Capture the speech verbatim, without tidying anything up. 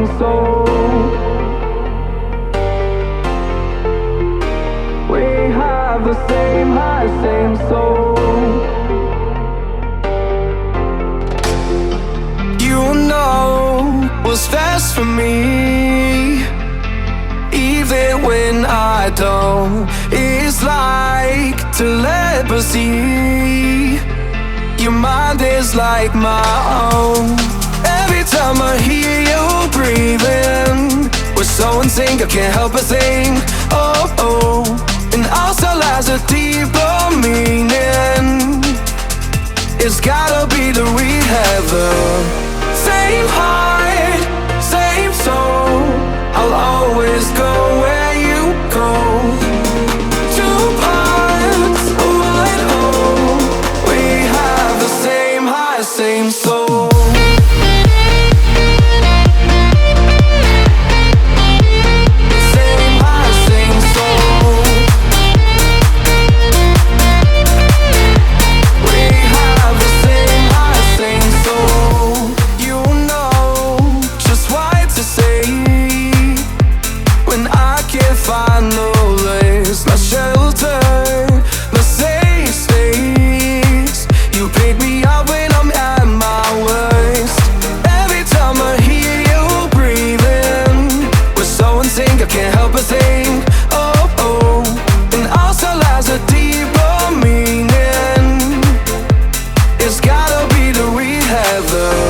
same soul. We have the same high, same soul. You know what's best for me, even when I don't. It's like telepathy. Your mind is like my own. Every time I hear you breathing, we're so in sync, I can't help but think. Oh, oh, and also lies a deeper meaning. It's gotta be that we have the same heart, same soul. I'll always go where you go. Two parts of one whole. We have the same heart, same soul. Same heart, same soul. We have the same heart, same soul. You know just what to say when I can't find no place, my shelter, my safe space. You pick me up when I'm at my worst. Every time I hear you breathing, we're so in sync, I can't help but think. Oh, oh, and also lies a deeper meaning. It's gotta be that we have the